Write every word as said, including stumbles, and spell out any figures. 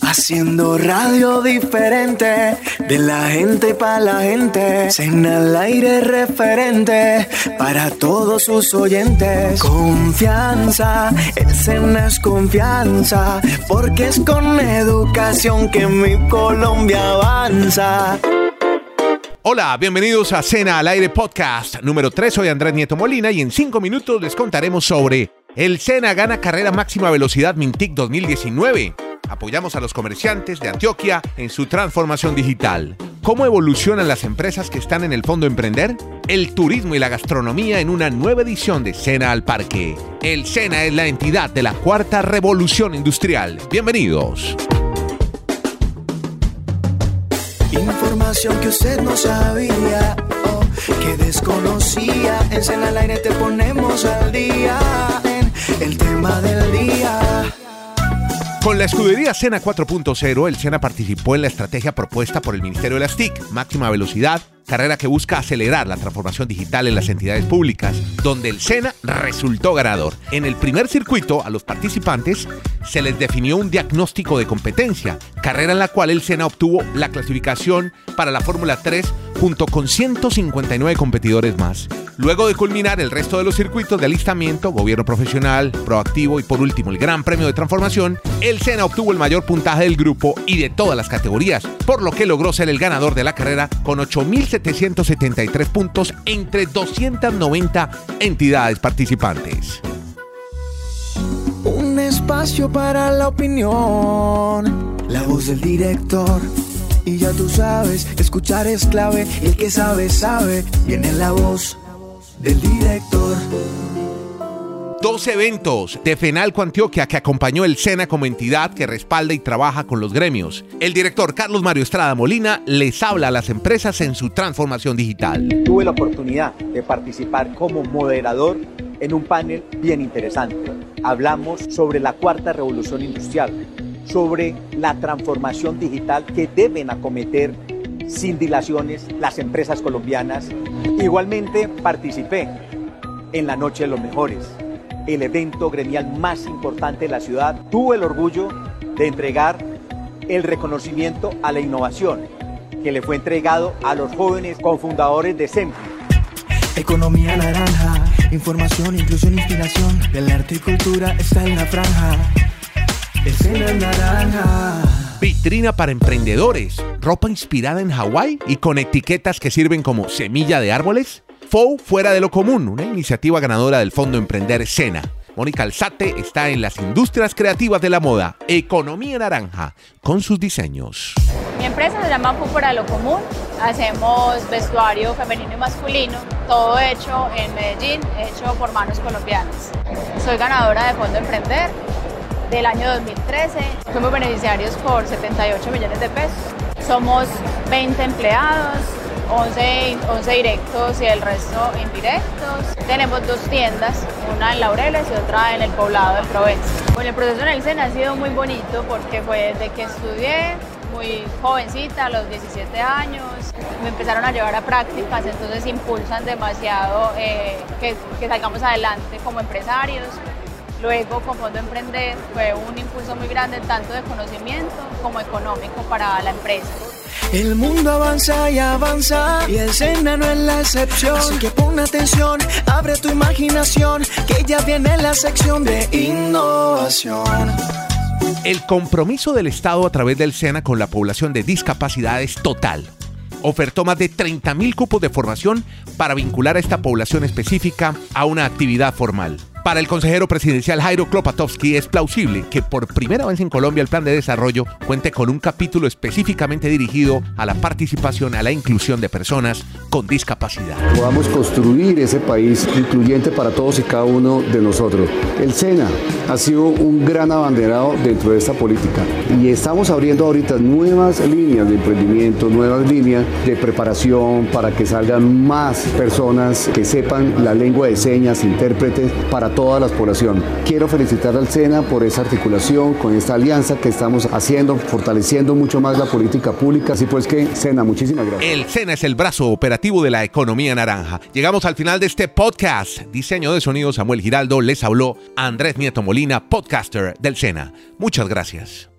Haciendo radio diferente, de la gente para la gente. Sena al aire referente, para todos sus oyentes. Confianza, el Sena es confianza, porque es con educación que mi Colombia avanza. Hola, bienvenidos a Sena al Aire Podcast número tres. Soy Andrés Nieto Molina y en cinco minutos les contaremos sobre el Sena gana carrera máxima velocidad Mintic dos mil diecinueve. Apoyamos a los comerciantes de Antioquia en su transformación digital. ¿Cómo evolucionan las empresas que están en el Fondo Emprender? El turismo y la gastronomía en una nueva edición de Sena al Parque. El Sena es la entidad de la cuarta revolución industrial. Bienvenidos. Información que usted no sabía, oh, que desconocía. En Sena al Aire te ponemos al día en el tema del día. Con la escudería Sena cuatro punto cero, el Sena participó en la estrategia propuesta por el Ministerio de las T I C, máxima velocidad, carrera que busca acelerar la transformación digital en las entidades públicas, donde el Sena resultó ganador. En el primer circuito, a los participantes se les definió un diagnóstico de competencia, carrera en la cual el Sena obtuvo la clasificación para la Fórmula tres junto con ciento cincuenta y nueve competidores más. Luego de culminar el resto de los circuitos de alistamiento, gobierno profesional, proactivo y por último el Gran Premio de Transformación, el Sena obtuvo el mayor puntaje del grupo y de todas las categorías, por lo que logró ser el ganador de la carrera con ocho mil setecientos setenta y tres puntos entre doscientas noventa entidades participantes. Un espacio para la opinión, la voz del director. Y ya tú sabes, escuchar es clave, y el que sabe, sabe, viene la voz del director. Dos eventos de FENALCO Antioquia que acompañó el Sena como entidad que respalda y trabaja con los gremios. El director Carlos Mario Estrada Molina les habla a las empresas en su transformación digital. Tuve la oportunidad de participar como moderador en un panel bien interesante. Hablamos sobre la cuarta revolución industrial, sobre la transformación digital que deben acometer sin dilaciones las empresas colombianas. Igualmente participé en la Noche de los Mejores, el evento gremial más importante de la ciudad. Tuve el orgullo de entregar el reconocimiento a la innovación que le fue entregado a los jóvenes cofundadores de Sempli. Economía naranja, información, inclusión, inspiración, del arte y cultura está en la franja. El Sena naranja. Vitrina para emprendedores, ropa inspirada en Hawái y con etiquetas que sirven como semilla de árboles. F O U Fuera de lo Común, una iniciativa ganadora del Fondo Emprender Sena. Mónica Alzate está en las industrias creativas de la moda, Economía Naranja, con sus diseños. Mi empresa se llama F O U Fuera de lo Común. Hacemos vestuario femenino y masculino, todo hecho en Medellín, hecho por manos colombianas. Soy ganadora de Fondo Emprender del año dos mil trece. Fuimos beneficiarios por setenta y ocho millones de pesos. Somos veinte empleados, once, once directos y el resto indirectos. Tenemos dos tiendas, una en Laureles y otra en el poblado de Provenza. Bueno, el proceso en el Sena ha sido muy bonito porque fue desde que estudié, muy jovencita, a los diecisiete años, me empezaron a llevar a prácticas, entonces impulsan demasiado eh, que, que salgamos adelante como empresarios. Luego, con Fondo Emprender, fue un impulso muy grande, tanto de conocimiento como económico para la empresa. El mundo avanza y avanza, y el Sena no es la excepción. Así que pon atención, abre tu imaginación, que ya viene la sección de innovación. El compromiso del Estado a través del Sena con la población de discapacidad es total. Ofertó más de treinta mil cupos de formación para vincular a esta población específica a una actividad formal. Para el consejero presidencial Jairo Klopatowski es plausible que por primera vez en Colombia el plan de desarrollo cuente con un capítulo específicamente dirigido a la participación, a la inclusión de personas con discapacidad. Podamos construir ese país incluyente para todos y cada uno de nosotros. El Sena ha sido un gran abanderado dentro de esta política y estamos abriendo ahorita nuevas líneas de emprendimiento, nuevas líneas de preparación para que salgan más personas que sepan la lengua de señas, intérpretes para toda la población. Quiero felicitar al Sena por esa articulación, con esta alianza que estamos haciendo, fortaleciendo mucho más la política pública. Así pues que, Sena, muchísimas gracias. El Sena es el brazo operativo de la economía naranja. Llegamos al final de este podcast. Diseño de sonido Samuel Giraldo. Les habló Andrés Nieto Molina, podcaster del Sena. Muchas gracias.